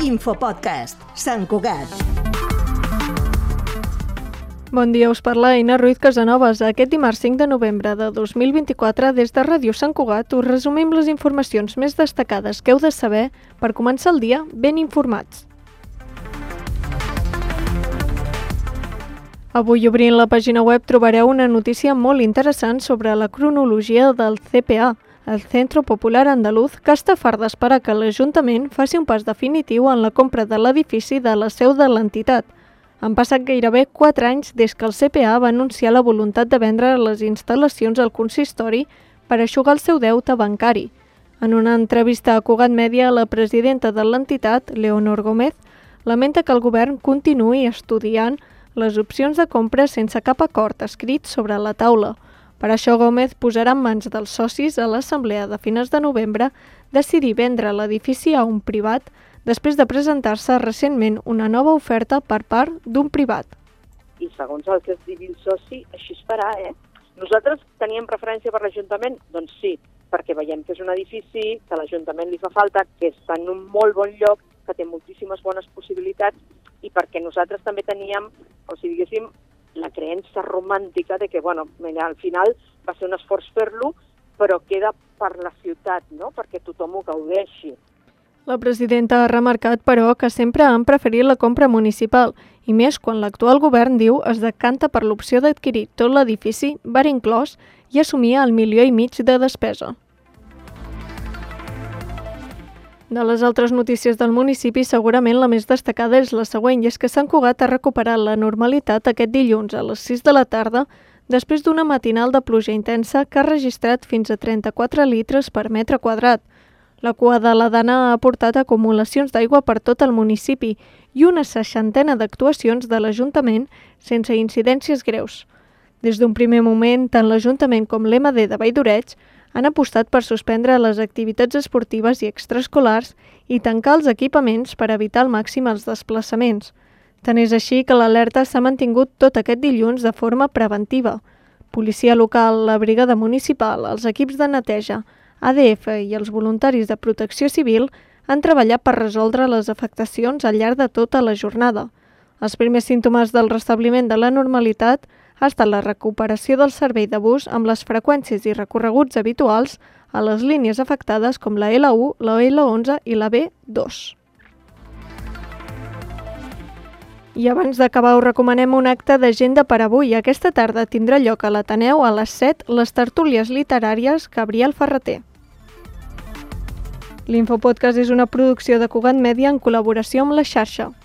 Infopodcast, Sant Cugat. Bon dia, us parla Eina Ruiz Casanovas. Aquest dimarts 5 de novembre de 2024, des de Ràdio Sant Cugat, us resumim les informacions més destacades que heu de saber per començar el dia ben informats. Avui, obrint la pàgina web, trobareu una notícia molt interessant sobre la cronologia del CPA, el Centro Popular Andaluz, que està fart d'esperar que l'Ajuntament faci un pas definitiu en la compra de l'edifici de la seu de l'entitat. Han passat gairebé 4 anys des que el CPA va anunciar la voluntat de vendre les instal·lacions al consistori per eixugar el seu deute bancari. En una entrevista a Cugat Mèdia, la presidenta de l'entitat, Leonor Gómez, lamenta que el govern continuï estudiant les opcions de compra sense cap acord escrit sobre la taula. Per això, Gómez posarà en mans dels socis a l'assemblea de finals de novembre decidir vendre l'edifici a un privat després de presentar-se recentment una nova oferta per part d'un privat. I segons el que es digui el soci, així es farà, Nosaltres teníem preferència per l'Ajuntament? Doncs sí, perquè veiem que és un edifici que a l'Ajuntament li fa falta, que està en un molt bon lloc, que té moltíssimes bones possibilitats i perquè nosaltres també teníem, diguéssim, la creença romàntica de que, al final va ser un esforç fer-lo, però queda per la ciutat, no?, perquè tothom ho gaudeixi. La presidenta ha remarcat, però, que sempre han preferit la compra municipal, i més quan l'actual govern, diu, es decanta per l'opció d'adquirir tot l'edifici, bar inclòs, i assumir el 1,5 milió de despesa. De les altres notícies del municipi, segurament la més destacada és la següent, i és que Sant Cugat ha recuperat la normalitat aquest dilluns a les 6 de la tarda, després d'una matinal de pluja intensa que ha registrat fins a 34 litres per metre quadrat. La cua de la Dana ha portat acumulacions d'aigua per tot el municipi i una 60ena d'actuacions de l'Ajuntament sense incidències greus. Des d'un primer moment, tant l'Ajuntament com l'MD de Vall-d'Oreig han apostat per suspendre les activitats esportives i extraescolars i tancar els equipaments per evitar al màxim els desplaçaments. Tant és així que l'alerta s'ha mantingut tot aquest dilluns de forma preventiva. Policia local, la brigada municipal, els equips de neteja, ADF i els voluntaris de protecció civil han treballat per resoldre les afectacions al llarg de tota la jornada. Els primers símptomes del restabliment de la normalitat ha estat la recuperació del servei de bus amb les freqüències i recorreguts habituals a les línies afectades com la L1, la L11 i la B2. I abans d'acabar us recomanem un acte d'agenda per avui. Aquesta tarda tindrà lloc a l'Ateneu a les 7 les tertúlies literàries Gabriel Ferrater. L'Infopodcast és una producció de Cugat Mèdia en col·laboració amb La Xarxa.